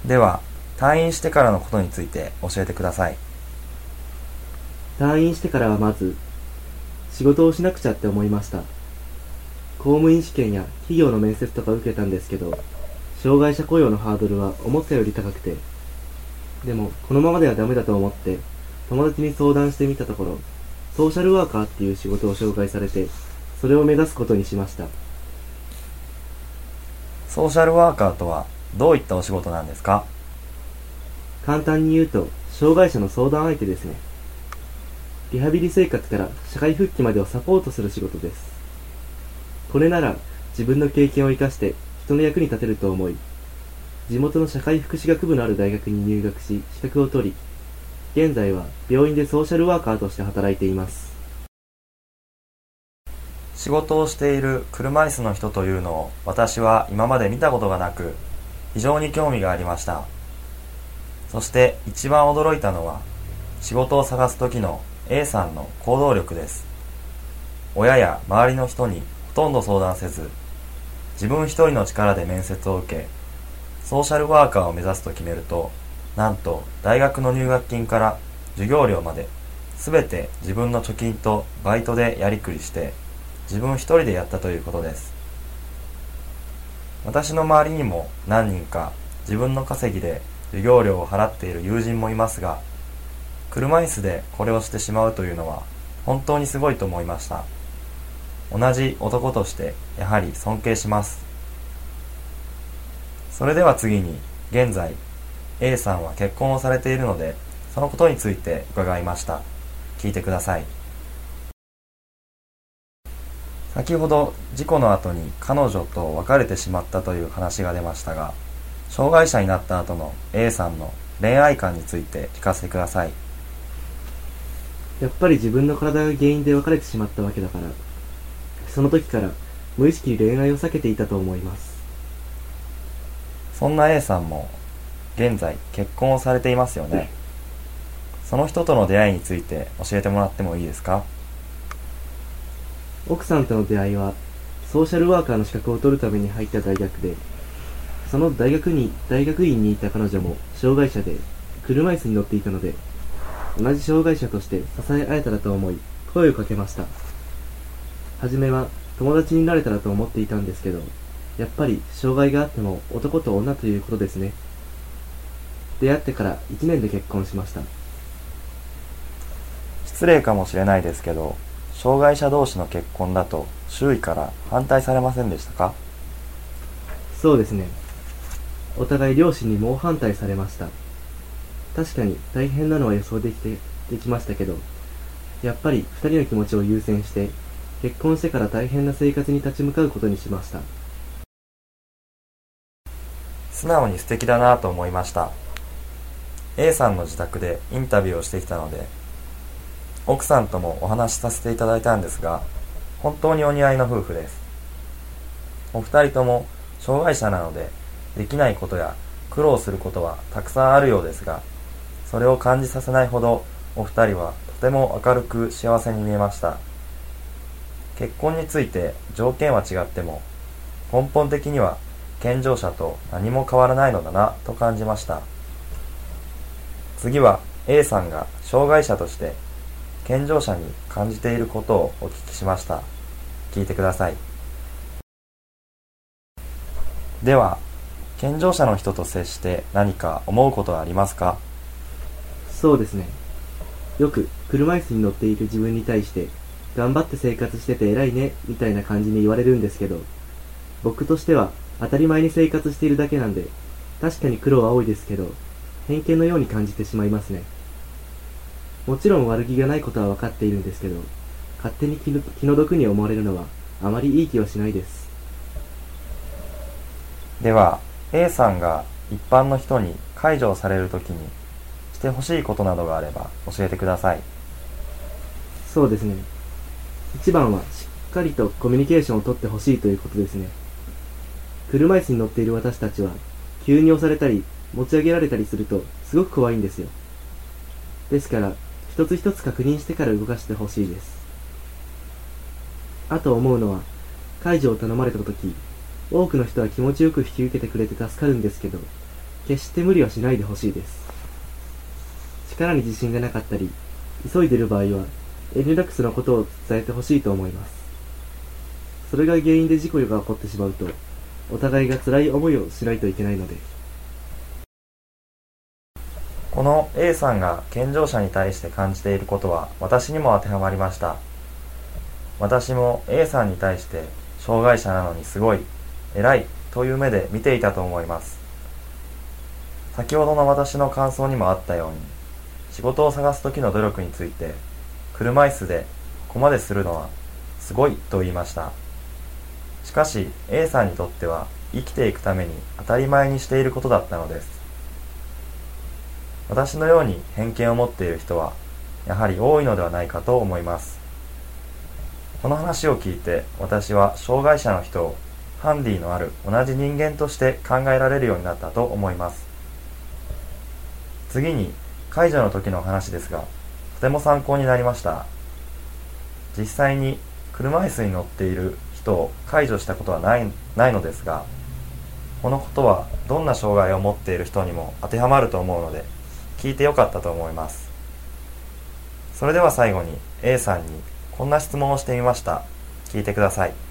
では、退院してからのことについて教えてください。 退院してからはまず、仕事をしなくちゃって思いました。公務員試験や企業の面接とか受けたんですけど、障害者雇用のハードルは思ったより高くて、でもこのままではダメだと思って友達に相談してみたところ、ソーシャルワーカーっていう仕事を紹介されて、それを目指すことにしました。 ソーシャルワーカーとはどういったお仕事なんですか？ 簡単に言うと、障害者の相談相手ですね。リハビリ生活から社会復帰までをサポートする仕事です。これなら自分の経験を生かして人の役に立てると思い、地元の社会福祉学部のある大学に入学し資格を取り、現在は病院でソーシャルワーカーとして働いています。 仕事をしている車椅子の人というのを私は今まで見たことがなく、非常に興味がありました。そして一番驚いたのは、仕事を探す時の A さんの行動力です。親や周りの人にほとんど相談せず、自分一人の力で面接を受け、ソーシャルワーカーを目指すと決めると、なんと大学の入学金から授業料まで、すべて自分の貯金とバイトでやりくりして、自分一人でやったということです。私の周りにも何人か自分の稼ぎで授業料を払っている友人もいますが、車椅子でこれをしてしまうというのは本当にすごいと思いました。同じ男としてやはり尊敬します。それでは次に、現在 A さんは結婚をされているので、そのことについて伺いました。聞いてください。先ほど事故の後に彼女と別れてしまったという話が出ましたが、障害者になった後の A さんの恋愛観について聞かせてください。 やっぱり自分の体が原因で別れてしまったわけだから、その時から無意識に恋愛を避けていたと思います。 そんな A さんも現在結婚をされていますよね。その人との出会いについて教えてもらってもいいですか？ 奥さんとの出会いは、ソーシャルワーカーの資格を取るために入った大学で、その大学院にいた彼女も障害者で、車椅子に乗っていたので、同じ障害者として支え合えたらと思い、声をかけました。はじめは友達になれたらと思っていたんですけど、やっぱり障害があっても男と女ということですね。出会ってから1年で結婚しました。 失礼かもしれないですけど、障害者同士の結婚だと周囲から反対されませんでしたか？ そうですね。お互い両親に猛反対されました。確かに大変なのは予想できましたけど、やっぱり二人の気持ちを優先して、結婚してから大変な生活に立ち向かうことにしました。 素直に素敵だなと思いました。A さんの自宅でインタビューをしてきたので、奥さんともお話しさせていただいたんですが、本当にお似合いの夫婦です。お二人とも障害者なので、できないことや苦労することはたくさんあるようですが、それを感じさせないほどお二人はとても明るく幸せに見えました。結婚について条件は違っても、根本的には健常者と何も変わらないのだなと感じました。次は A さんが障害者として健常者に感じていることをお聞きしました。聞いてください。では、健常者の人と接して何か思うことはありますか？ そうですね。よく車椅子に乗っている自分に対して、頑張って生活してて偉いねみたいな感じに言われるんですけど、僕としては当たり前に生活しているだけなんで、確かに苦労は多いですけど、偏見のように感じてしまいますね。もちろん悪気がないことは分かっているんですけど、勝手に気の毒に思われるのはあまりいい気はしないです。 では、A さんが一般の人に介助をされるときにしてほしいことなどがあれば教えてください。 そうですね。一番はしっかりとコミュニケーションをとってほしいということですね。車椅子に乗っている私たちは、急に押されたり持ち上げられたりするとすごく怖いんですよ。ですから、一つ一つ確認してから動かしてほしいです。あと思うのは、介助を頼まれたとき、多くの人は気持ちよく引き受けてくれて助かるんですけど、 決して無理はしないでほしいです。力に自信がなかったり、急いでいる場合は、遠慮なくそのことを伝えてほしいと思います。それが原因で事故が起こってしまうと、お互いが辛い思いをしないといけないので。 この A さんが健常者に対して感じていることは私にも当てはまりました。私も A さんに対して障害者なのにすごい、偉いという目で見ていたと思います。先ほどの私の感想にもあったように、仕事を探す時の努力について、車椅子でここまでするのはすごいと言いました。しかし A さんにとっては生きていくために当たり前にしていることだったのです。私のように偏見を持っている人はやはり多いのではないかと思います。この話を聞いて私は障害者の人をハンディのある同じ人間として考えられるようになったと思います。次に介助の時の話ですが、とても参考になりました。実際に車椅子に乗っている人を介助したことはないのですが、このことはどんな障害を持っている人にも当てはまると思うので、聞いてよかったと思います。それでは最後に A さんにこんな質問をしてみました。聞いてください。